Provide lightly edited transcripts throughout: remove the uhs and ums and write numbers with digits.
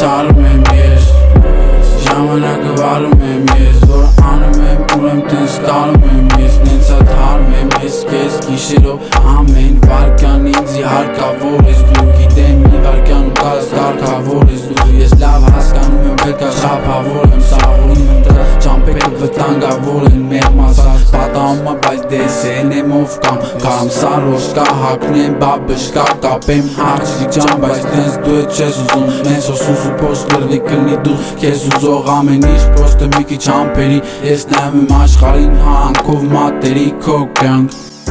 շարում եմ ես Ժամանակը վարում եմ ես Որ անում եմ ուրեմ տենց կարում եմ ես Նենցա թարում եմ ես կեզ գիշերով ամեն վարկյան ինձի հարկավոր ես դու Գիտեմ մի վարկյան ու կազ կարգավոր ես դու Ես լավ հասկանում եմ պետք է շապավոր եմ Սաղորում եմ դրա ճամպերը վտանգավոր են մեղմ ասած Պատահում է բայց դեսեն եմ ով կամ Կամ սարոշ կա հակնեմ բաբշկա կապեմ աղջի ջան Բայց տենց դու էտ չես ուզում Նենց որ սուս ու պոստ լրվի կլնի դու Կեզ ուզող ամեն ինչ պրոստը մի քիչ ամպերի Ես նայում եմ աշխարհին հանքով մատերի քո կյանք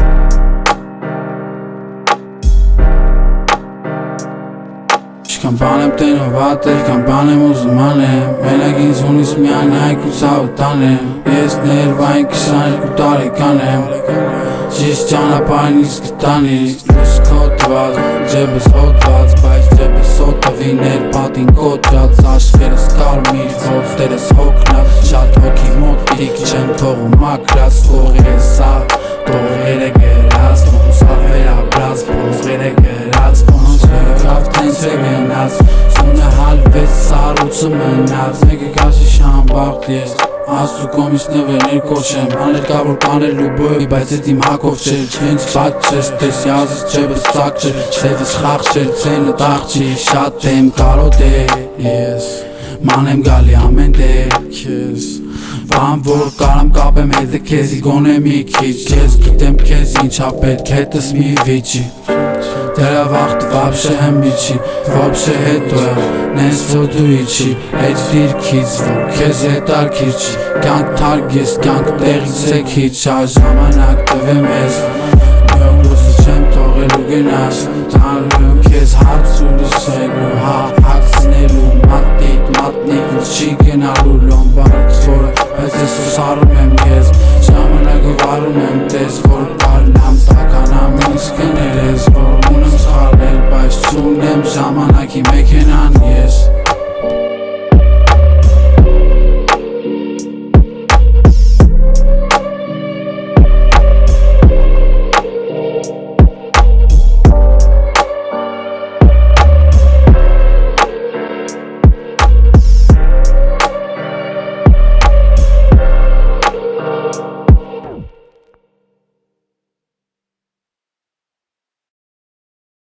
Ինչքան բան եմ տենում վատեր, քան բան եմ ուզում անեմ Մենակ ինձ ունիս միայն այք ու ցավը տանեմ Ես ներվային 22 տարեկան եմ Ճիշտ ճանապարհին ինձ կտանես Լույս քոթված, ջեբս հոտված Բայց ջեբս սոտովիներ պատին կոտրած Աշխերս կարմիր, ողտերս հոգնած Շատ հոգի մոտիկ չեմ թողում ակրած Փողերը սա, տողերը գերած Ոնց ավերաբրած, փողերը գերած Ոնց վերքավ տենց է գնաց Սունը հալվեց սարուցը մնաց Մեկը կաշի շամբաղտ ես Աստու կոմիսնևերներ կոչեմ Աներկավոր կանելու բոյի բայց էտ իմ հակով չեր Չենց բաց չես տես յազս չեբս ծակ չեր Չևս խաղ չեր ծենը տաղ չի Շատ եմ կարոտ է ես Ման եմ գալի ամեն դեպ ես Բան որ կարամ կապեմ հետը քեզի գոնե մի քիչ Ես գիտեմ քեզ ինչա պետք հետս մի վիճի Դրա վաղթ վաբշե հմիչի Վաբշե հետո է նենց որ դու իչի Հետ դիրքից որ քեզ հետարքիր չի Կյանք թարգ ես կյանք տեղից է քիչ Ժամանակ տվեմ ես Միոք լուսը չեմ թողելու գնաս Տանրում եմ քեզ հարց ու լուսելու Հացնելու մատնիկ մատնիկ որ չի գնալու լոմբարդ խորը Բայց ես ու սարում եմ ես Ժամանակը վարում եմ տես որ